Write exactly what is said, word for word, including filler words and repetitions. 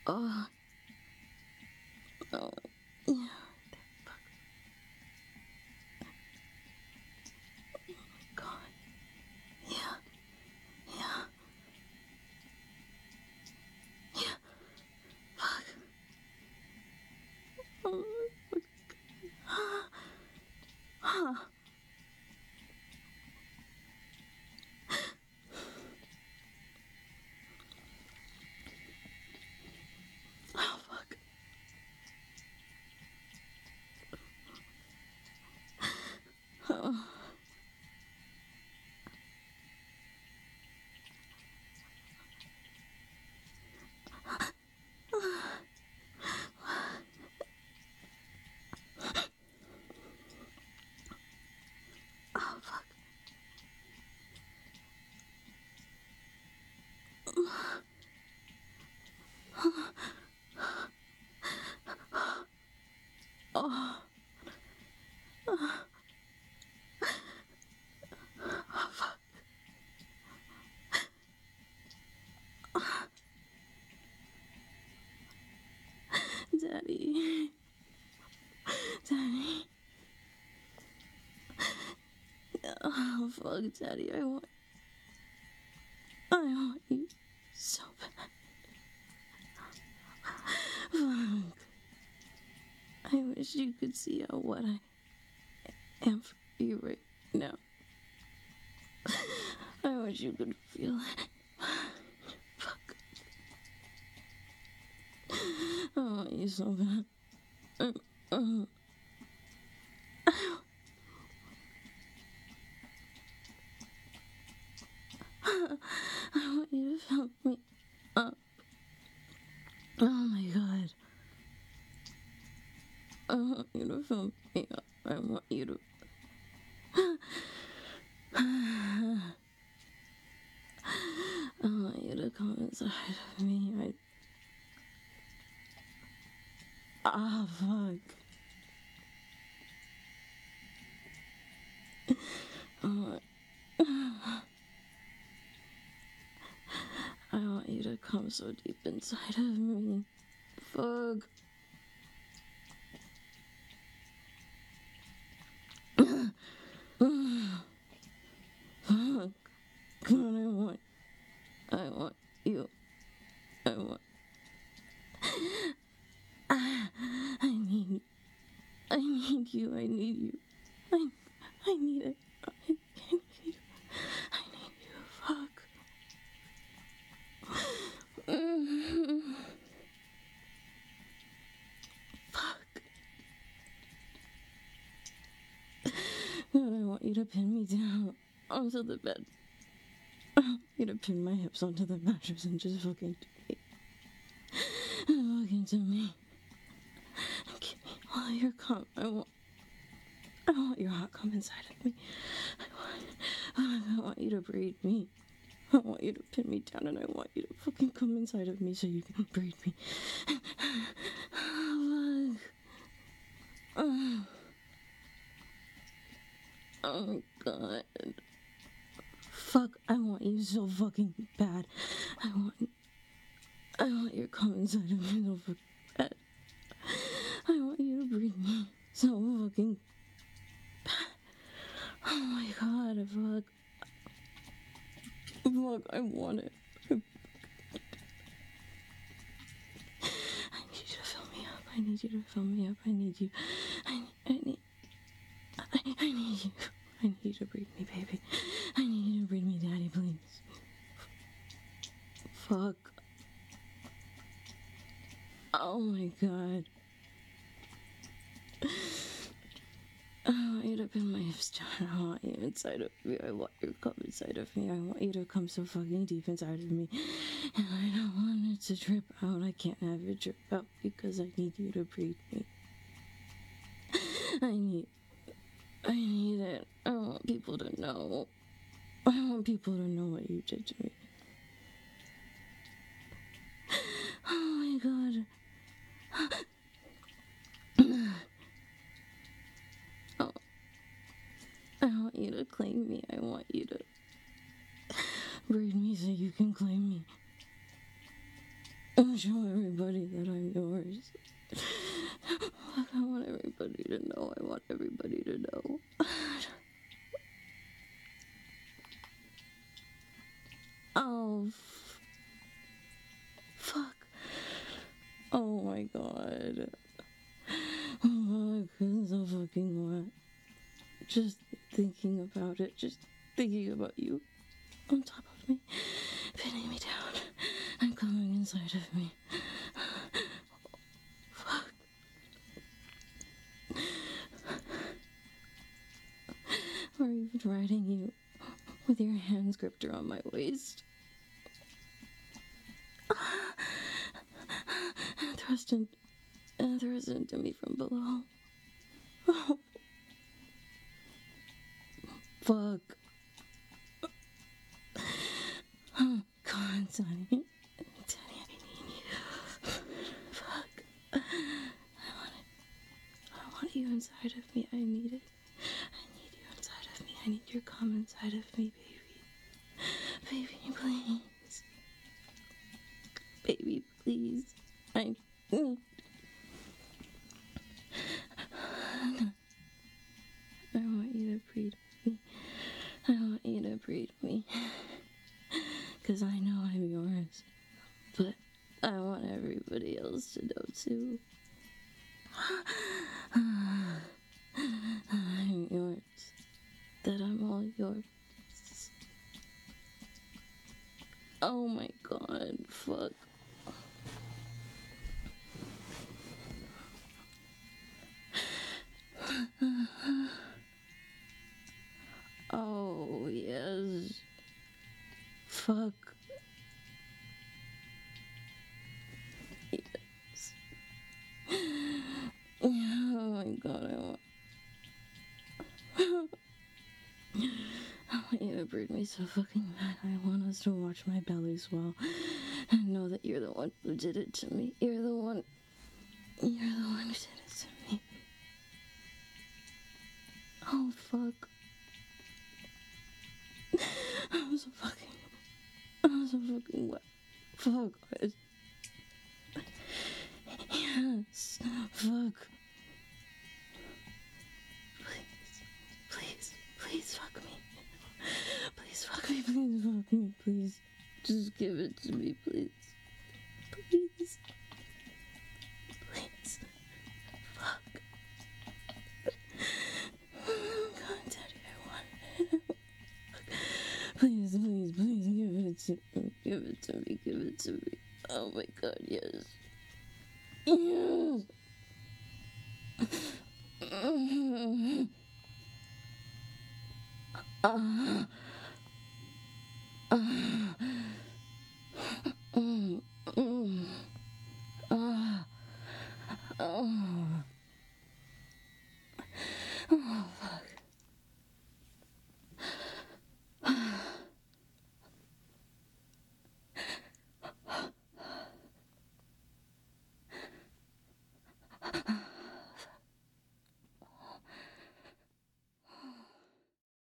Oh, oh, yeah. God. Yeah, yeah, yeah. Fuck. Oh, fuck. Huh. Oh, fuck. Oh. Oh, fuck. Oh. Oh, fuck. Daddy. Daddy. Oh, fuck, Daddy. I want. I want you so bad. Fuck. I wish you could see how what I am for you right now. I wish you could feel it. Fuck. I want you so bad. Uh, uh, I want you to fill me up. Oh my god. I want you to fill me up. I want you to. I want you to come inside of me. I. Ah, fuck. I want. I want you to come so deep inside of me. Fuck. Fuck. God, I want. I want you. I want. I, I need. I need you. I need you. I. I need it. I, I need you. I need you. Fuck. Fuck. God, I want you to pin me down onto the bed. I want you to pin my hips onto the mattress and just fucking do me. And fucking to me. And give me all your cum. I want. I want your hot cum inside of me. I want. I want you to breed me. I want you to pin me down and I want you to fucking come inside of me so you can breed me. Oh, fuck. Oh. Oh my god. Fuck, I want you so fucking bad. I want. I want your cum inside of me so fucking bad. I want you to breed me so fucking bad. Oh my god, fuck. Fuck, I want it. I need you to fill me up. I need you to fill me up. I need you. I, I need. I, I need you. I need you to breed me, baby. I need you to breed me, daddy, please. Fuck. Oh my god. I want you to pin my hips down. I want you inside of me. I want you to come inside of me. I want you to come so fucking deep inside of me. And I don't want it to drip out. I can't have it drip out because I need you to breed me. I need. I need it. I want people to know. I want people to know what you did to me. Oh my god. Oh. I want you to claim me. I want you to breed me so you can claim me. And show everybody that I'm yours. I want everybody to know. I want everybody to know. Oh, f- fuck. Oh my god. Oh, I feel so fucking wet. Just thinking about it, just thinking about you on top of me, pinning me down, and coming inside of me. Fuck. Or even riding you with your hands gripped around my waist. Thrust, in, uh, thrust into me from below. Oh. Fuck. Oh, God, Sonny. Sonny, I need you. Fuck. I want it. I want you inside of me. I need it. I need you inside of me. I need your cum inside of me, baby. Baby, please. Baby, please. I need. I want you to breed me. I want you to breed me. Because I know I'm yours. But I want everybody else to know too. I'm yours. That I'm all yours. Oh my god, fuck. Oh, yes. Fuck. Yes. Oh my god, I want... I want you to breed me so fucking bad. I want us to watch my belly swell and know that you're the one who did it to me. You're the one... You're the one who did it to me. Oh, fuck. I'm so fucking... I'm so fucking wet. Fuck, guys. Yes. Fuck. Please. Please. Please fuck me. Please fuck me. Please fuck me. Please. Just give it to me, please. Please. Please. Fuck. Oh, God, Daddy, I want it. Please, please, please, give it to me. Give it to me. Give it to me. Oh my god, yes. Yes. Uh, uh,